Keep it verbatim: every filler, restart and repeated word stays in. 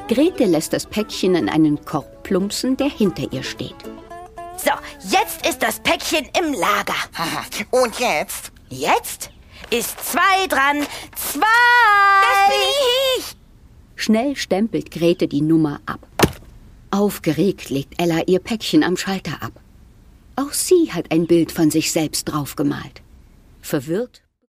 Grete lässt das Päckchen in einen Korb plumpsen, der hinter ihr steht. So, jetzt ist das Päckchen im Lager. Und jetzt? Jetzt ist zwei dran. Zwei! Das bin ich! Schnell stempelt Grete die Nummer ab. Aufgeregt legt Ella ihr Päckchen am Schalter ab. Auch sie hat ein Bild von sich selbst draufgemalt. Verwirrt